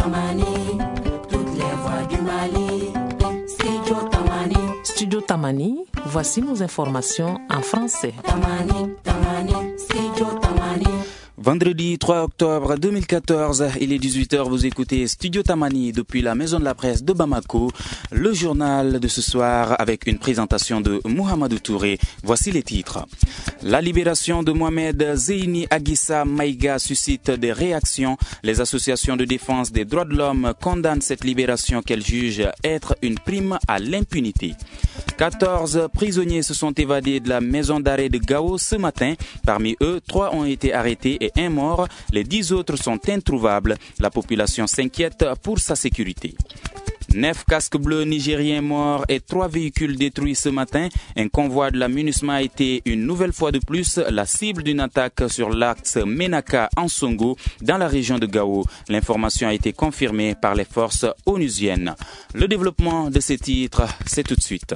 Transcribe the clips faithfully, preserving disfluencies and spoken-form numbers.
Tamani, toutes les voix du Mali. Studio Tamani. Studio Tamani, voici nos informations en français. Tamani, Tamani, Studio Tamani. Vendredi trois octobre deux mille quatorze, il est dix-huit heures, vous écoutez Studio Tamani depuis la maison de la presse de Bamako, le journal de ce soir avec une présentation de Mohamedou Touré. Voici les titres. La libération de Mohamed Zeyni Aguissa Maïga suscite des réactions. Les associations de défense des droits de l'homme condamnent cette libération qu'elles jugent être une prime à l'impunité. quatorze prisonniers se sont évadés de la maison d'arrêt de Gao ce matin. Parmi eux, trois ont été arrêtés et un mort. Les dix autres sont introuvables. La population s'inquiète pour sa sécurité. Neuf casques bleus nigériens morts et trois véhicules détruits ce matin. Un convoi de la MINUSMA a été une nouvelle fois de plus la cible d'une attaque sur l'axe Menaka-Ansongo dans la région de Gao. L'information a été confirmée par les forces onusiennes. Le développement de ces titres, c'est tout de suite.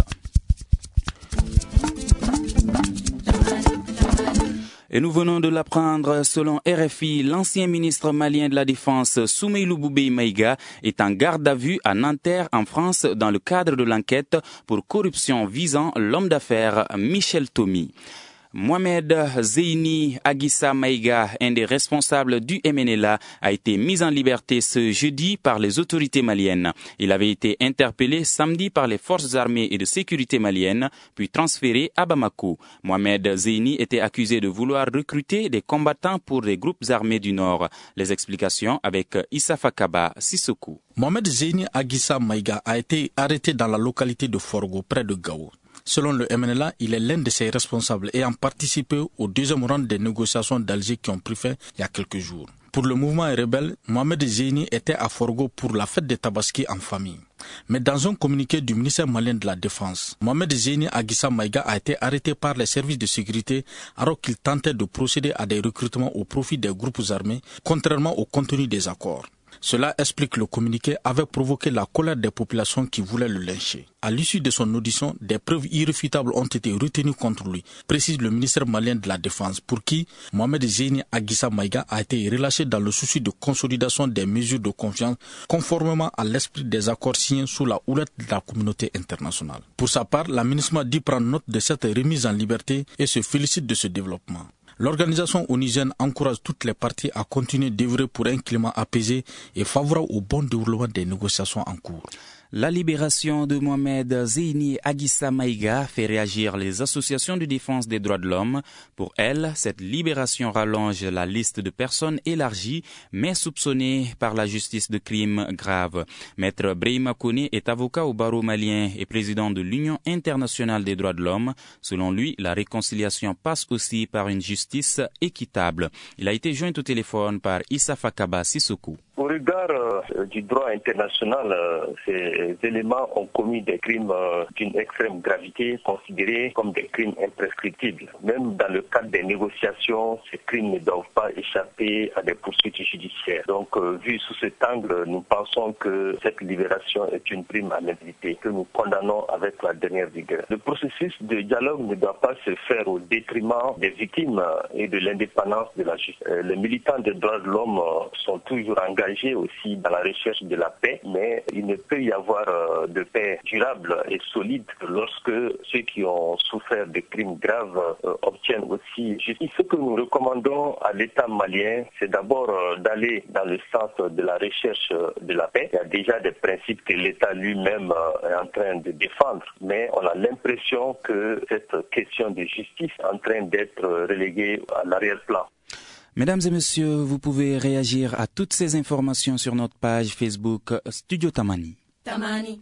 Et nous venons de l'apprendre, selon R F I, l'ancien ministre malien de la Défense, Soumeilou Boubei Maïga, est en garde à vue à Nanterre, en France, dans le cadre de l'enquête pour corruption visant l'homme d'affaires Michel Tomi. Mohamed Zeyni Aguissa Maïga, un des responsables du M N L A, a été mis en liberté ce jeudi par les autorités maliennes. Il avait été interpellé samedi par les forces armées et de sécurité maliennes, puis transféré à Bamako. Mohamed Zeyni était accusé de vouloir recruter des combattants pour les groupes armés du Nord. Les explications avec Issa Fakaba Sissoko. Mohamed Zeyni Aguissa Maïga a été arrêté dans la localité de Forgo, près de Gao. Selon le M N L A, il est l'un de ses responsables ayant participé au deuxième round des négociations d'Alger qui ont pris fin il y a quelques jours. Pour le mouvement rebelle, Mohamed Zeyni était à Forgo pour la fête des Tabaski en famille. Mais dans un communiqué du ministère malien de la Défense, Mohamed Zeyni Aguissa Maïga a été arrêté par les services de sécurité alors qu'il tentait de procéder à des recrutements au profit des groupes armés, contrairement au contenu des accords. Cela explique le communiqué avait provoqué la colère des populations qui voulaient le lyncher. À l'issue de son audition, des preuves irréfutables ont été retenues contre lui, précise le ministère malien de la Défense, pour qui Mohamed Zeyni Aguissa Maïga a été relâché dans le souci de consolidation des mesures de confiance conformément à l'esprit des accords signés sous la houlette de la communauté internationale. Pour sa part, la MINUSMA dit prendre note de cette remise en liberté et se félicite de ce développement. L'organisation onusienne encourage toutes les parties à continuer d'œuvrer pour un climat apaisé et favorable au bon déroulement des négociations en cours. La libération de Mohamed Zeyni Aguissa Maïga fait réagir les associations de défense des droits de l'homme. Pour elles, cette libération rallonge la liste de personnes élargies, mais soupçonnées par la justice de crimes graves. Maître Brahima Kone est avocat au barreau malien et président de l'Union internationale des droits de l'homme. Selon lui, la réconciliation passe aussi par une justice équitable. Il a été joint au téléphone par Issa Fakaba Sissoko. Au regard euh, du droit international, euh, ces éléments ont commis des crimes euh, d'une extrême gravité considérés comme des crimes imprescriptibles. Même dans le cadre des négociations, ces crimes ne doivent pas échapper à des poursuites judiciaires. Donc, euh, vu sous cet angle, nous pensons que cette libération est une prime à l'impunité que nous condamnons avec la dernière vigueur. Le processus de dialogue ne doit pas se faire au détriment des victimes et de l'indépendance de la justice. Euh, les militants des droits de l'homme euh, sont toujours engagés aussi dans la recherche de la paix, mais il ne peut y avoir de paix durable et solide lorsque ceux qui ont souffert de crimes graves obtiennent aussi justice. Ce que nous recommandons à l'État malien, c'est d'abord d'aller dans le sens de la recherche de la paix. Il y a déjà des principes que l'État lui-même est en train de défendre, mais on a l'impression que cette question de justice est en train d'être reléguée à l'arrière-plan. Mesdames et messieurs, vous pouvez réagir à toutes ces informations sur notre page Facebook Studio Tamani. Tamani.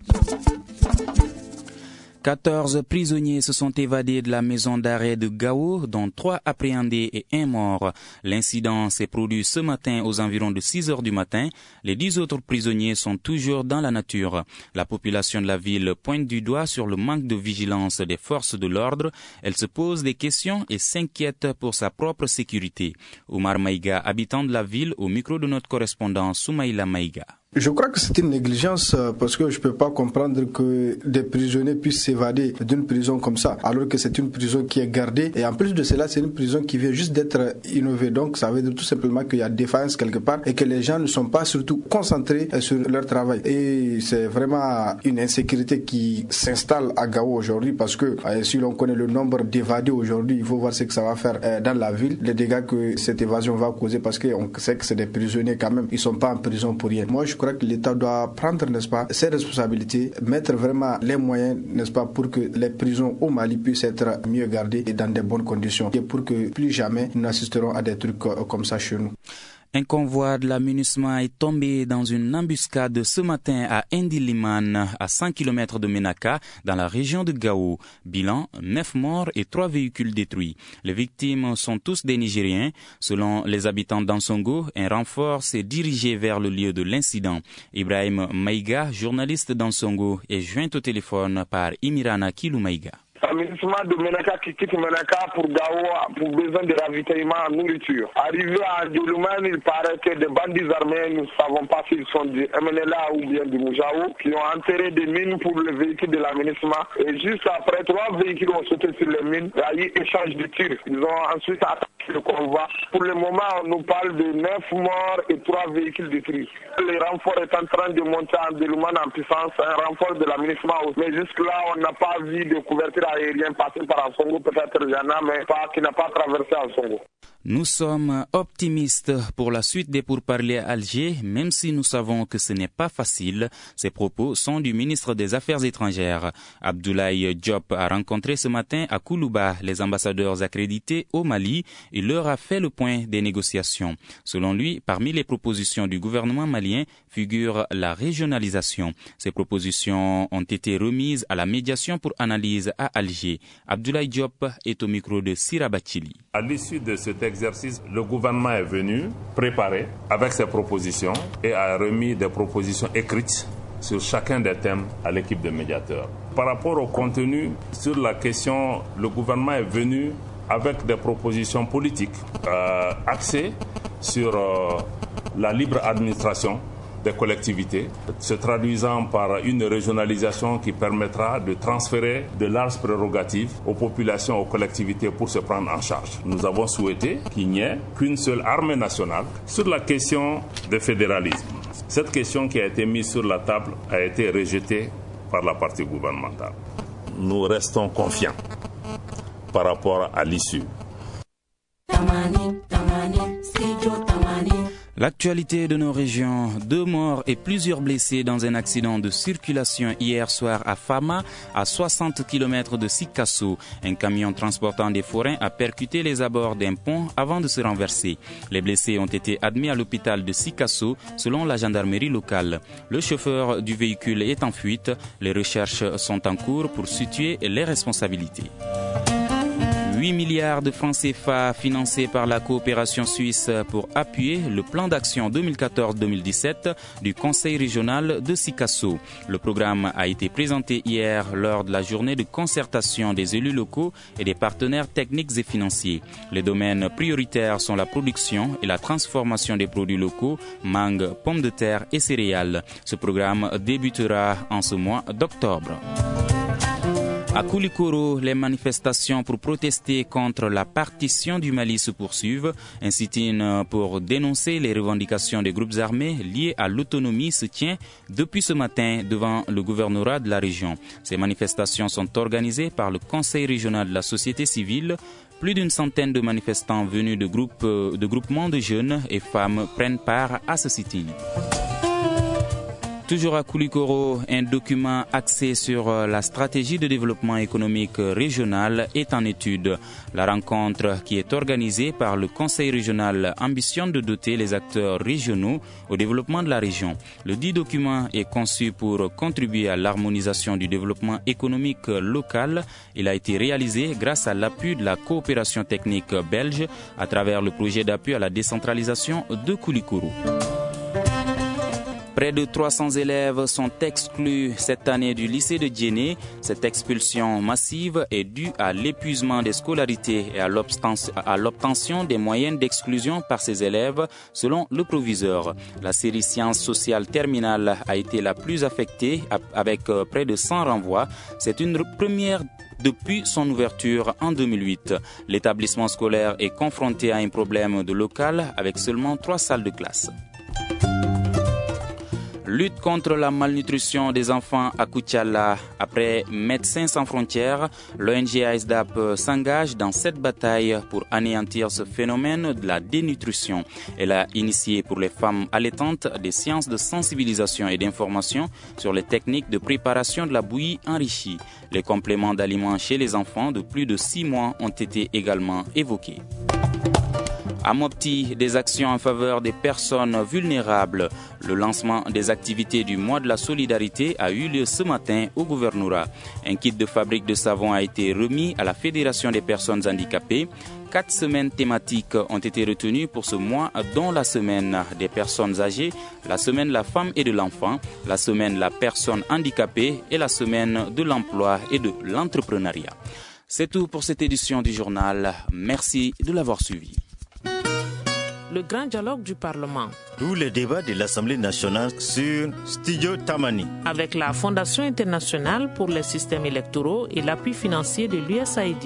quatorze prisonniers se sont évadés de la maison d'arrêt de Gao, dont trois appréhendés et un mort. L'incident s'est produit ce matin aux environs de six heures du matin. Les dix autres prisonniers sont toujours dans la nature. La population de la ville pointe du doigt sur le manque de vigilance des forces de l'ordre. Elle se pose des questions et s'inquiète pour sa propre sécurité. Omar Maïga, habitant de la ville, au micro de notre correspondant Soumaïla Maïga. Je crois que c'est une négligence parce que je ne peux pas comprendre que des prisonniers puissent s'évader d'une prison comme ça, alors que c'est une prison qui est gardée. Et en plus de cela, c'est une prison qui vient juste d'être innovée. Donc ça veut dire tout simplement qu'il y a défaillance quelque part et que les gens ne sont pas surtout concentrés sur leur travail. Et c'est vraiment une insécurité qui s'installe à Gao aujourd'hui parce que si l'on connaît le nombre d'évadés aujourd'hui, il faut voir ce que ça va faire dans la ville, les dégâts que cette évasion va causer parce qu'on sait que c'est des prisonniers quand même. Ils ne sont pas en prison pour rien. Moi, je Je crois que l'État doit prendre, n'est-ce pas, ses responsabilités, mettre vraiment les moyens, n'est-ce pas, pour que les prisons au Mali puissent être mieux gardées et dans de bonnes conditions. Et pour que plus jamais nous n'assisterons à des trucs comme ça chez nous. Un convoi de la MINUSMA est tombé dans une embuscade ce matin à Ndiliman, à cent kilomètres de Menaka, dans la région de Gao. Bilan, neuf morts et trois véhicules détruits. Les victimes sont tous des Nigériens. Selon les habitants d'Ansongo, un renfort s'est dirigé vers le lieu de l'incident. Ibrahim Maïga, journaliste d'Ansongo, est joint au téléphone par Imirana Kiloumaïga. La MINUSMA de Menaka qui quitte Menaka pour Gao pour besoin de ravitaillement en nourriture. Arrivé à Ndiliman, il paraît que des bandits armés, nous ne savons pas s'ils sont du M N L A ou bien du Moujao, qui ont enterré des mines pour le véhicule de la MINUSMA. Et juste après, trois véhicules ont sauté sur les mines. Il y a eu échange de tirs. Ils ont ensuite attaqué le convoi. Pour le moment, on nous parle de neuf morts et trois véhicules détruits. Le renfort est en train de monter à Ndiliman en puissance, un renfort de la MINUSMA. Mais jusque-là, on n'a pas vu de couverture aérien passé par Ansongo, peut-être il y en a, mais pas, qui n'a pas traversé Ansongo. Nous sommes optimistes pour la suite des pourparlers à Alger, même si nous savons que ce n'est pas facile. Ces propos sont du ministre des Affaires étrangères. Abdoulaye Diop a rencontré ce matin à Koulouba les ambassadeurs accrédités au Mali et leur a fait le point des négociations. Selon lui, parmi les propositions du gouvernement malien figure la régionalisation. Ces propositions ont été remises à la médiation pour analyse à Alger. Abdoulaye Diop est au micro de Sira Bachili. À l'issue de cet exercice, le gouvernement est venu préparer avec ses propositions et a remis des propositions écrites sur chacun des thèmes à l'équipe de médiateurs. Par rapport au contenu, sur la question, le gouvernement est venu avec des propositions politiques euh, axées sur euh, la libre administration des collectivités, se traduisant par une régionalisation qui permettra de transférer de larges prérogatives aux populations, aux collectivités pour se prendre en charge. Nous avons souhaité qu'il n'y ait qu'une seule armée nationale. Sur la question de fédéralisme, cette question qui a été mise sur la table a été rejetée par la partie gouvernementale. Nous restons confiants par rapport à l'issue. L'actualité de nos régions, deux morts et plusieurs blessés dans un accident de circulation hier soir à Fama, à soixante kilomètres de Sikasso. Un camion transportant des forains a percuté les abords d'un pont avant de se renverser. Les blessés ont été admis à l'hôpital de Sikasso selon la gendarmerie locale. Le chauffeur du véhicule est en fuite. Les recherches sont en cours pour situer les responsabilités. huit milliards de francs C F A financés par la coopération suisse pour appuyer le plan d'action deux mille quatorze deux mille dix-sept du Conseil régional de Sikasso. Le programme a été présenté hier lors de la journée de concertation des élus locaux et des partenaires techniques et financiers. Les domaines prioritaires sont la production et la transformation des produits locaux, mangue, pommes de terre et céréales. Ce programme débutera en ce mois d'octobre. À Koulikoro, les manifestations pour protester contre la partition du Mali se poursuivent. Un sit-in pour dénoncer les revendications des groupes armés liées à l'autonomie se tient depuis ce matin devant le gouvernorat de la région. Ces manifestations sont organisées par le Conseil régional de la société civile. Plus d'une centaine de manifestants venus de groupes, de groupements de jeunes et femmes prennent part à ce sit-in. Toujours à Koulikoro, un document axé sur la stratégie de développement économique régional est en étude. La rencontre qui est organisée par le Conseil régional ambitionne de doter les acteurs régionaux au développement de la région. Le dit document est conçu pour contribuer à l'harmonisation du développement économique local. Il a été réalisé grâce à l'appui de la coopération technique belge à travers le projet d'appui à la décentralisation de Koulikoro. Près de trois cents élèves sont exclus cette année du lycée de Djenné. Cette expulsion massive est due à l'épuisement des scolarités et à l'obtention des moyennes d'exclusion par ces élèves, selon le proviseur. La série sciences sociales terminale a été la plus affectée, avec près de cent renvois. C'est une première depuis son ouverture en deux mille huit. L'établissement scolaire est confronté à un problème de local avec seulement trois salles de classe. Lutte contre la malnutrition des enfants à Koutiala. Après Médecins sans frontières, l'O N G A S D A P s'engage dans cette bataille pour anéantir ce phénomène de la dénutrition. Elle a initié pour les femmes allaitantes des séances de sensibilisation et d'information sur les techniques de préparation de la bouillie enrichie. Les compléments d'aliments chez les enfants de plus de six mois ont été également évoqués. À Mopti, des actions en faveur des personnes vulnérables. Le lancement des activités du mois de la solidarité a eu lieu ce matin au gouvernorat. Un kit de fabrique de savon a été remis à la Fédération des personnes handicapées. Quatre semaines thématiques ont été retenues pour ce mois, dont la semaine des personnes âgées, la semaine de la femme et de l'enfant, la semaine de la personne handicapée et la semaine de l'emploi et de l'entrepreneuriat. C'est tout pour cette édition du journal. Merci de l'avoir suivi. Le grand dialogue du Parlement. Tous les débats de l'Assemblée nationale sur Studio Tamani. Avec la Fondation internationale pour les systèmes électoraux et l'appui financier de l'U S A I D.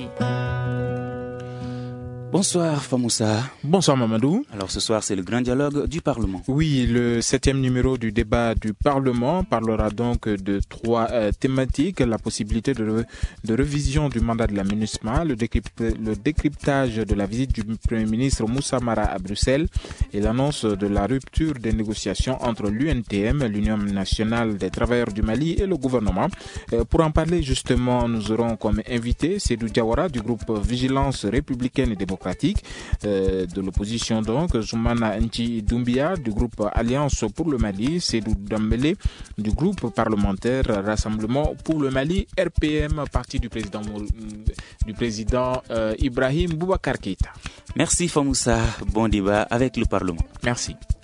Bonsoir Famoussa. Bonsoir Mamadou. Alors ce soir c'est le grand dialogue du Parlement. Oui, le septième numéro du débat du Parlement parlera donc de trois euh, thématiques. La possibilité de, re, de révision du mandat de la MINUSMA, le, décrypt, le décryptage de la visite du Premier ministre Moussa Mara à Bruxelles et l'annonce de la rupture des négociations entre l'U N T M, l'Union nationale des travailleurs du Mali et le gouvernement. Euh, pour en parler justement, nous aurons comme invité Sédou Diawara du groupe Vigilance républicaine et démocratique. Euh, de l'opposition donc, Zoumana Nti Doumbia du groupe Alliance pour le Mali, Sédou Dambélé du groupe parlementaire Rassemblement pour le Mali, R P M, parti du président, du président euh, Ibrahim Boubacar Keïta. Merci Famoussa, bon débat avec le Parlement. Merci.